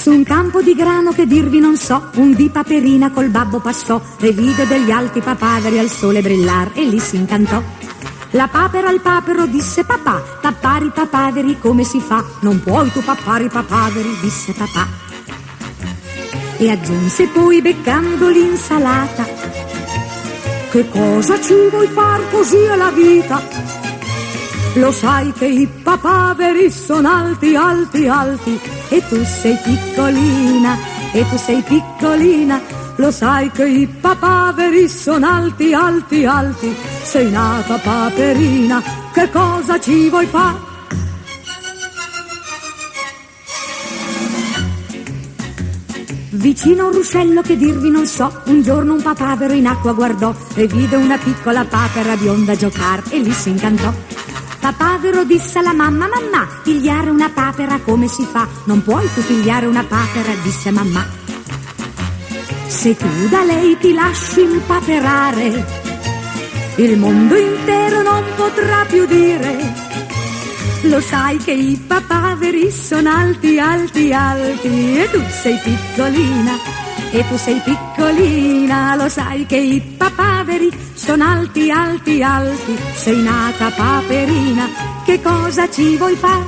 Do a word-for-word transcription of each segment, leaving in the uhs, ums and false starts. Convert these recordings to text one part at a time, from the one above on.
Su un campo di grano che dirvi non so, un dì Paperina col babbo passò e vide degli alti papaveri al sole brillar e lì si incantò. La papera al papero disse: papà, pappari papaveri come si fa? Non puoi tu pappari papaveri, disse papà. E aggiunse poi beccando l'insalata: che cosa ci vuoi far, così è la vita? Lo sai che i papaveri sono alti, alti, alti, e tu sei piccolina, e tu sei piccolina. Lo sai che i papaveri sono alti, alti, alti, sei nata Paperina, che cosa ci vuoi fare? Vicino a un ruscello che dirvi non so, un giorno un papavero in acqua guardò e vide una piccola papera bionda giocare e lì si incantò. Papavero disse alla mamma: mamma, pigliare una papera come si fa? Non puoi tu pigliare una papera, disse mamma. Se tu da lei ti lasci impaperare, il mondo intero non potrà più dire: lo sai che i papaveri sono alti, alti, alti, e tu sei piccolina, e tu sei piccolina. Lo sai che i papaveri sono alti, alti, alti, sei nata Paperina, che cosa ci vuoi fare?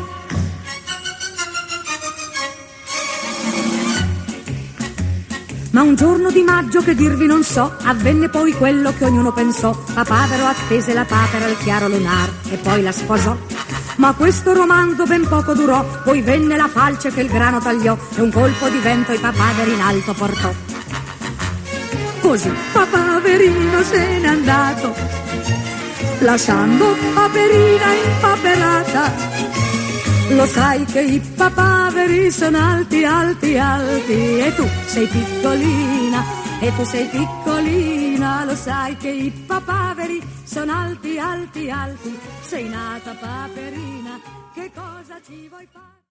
Ma un giorno di maggio che dirvi non so, avvenne poi quello che ognuno pensò. Papavero attese la papera al chiaro lunar e poi la sposò. Ma questo romanzo ben poco durò, poi venne la falce che il grano tagliò e un colpo di vento i papaveri in alto portò. Così Papaverino se n'è andato, lasciando Paperina impaperata. Lo sai che i papaveri sono alti, alti, alti, e tu sei piccolina, e tu sei piccolina. Lo sai che i papaveri sono alti, alti, alti, sei nata Paperina, che cosa ci vuoi fare?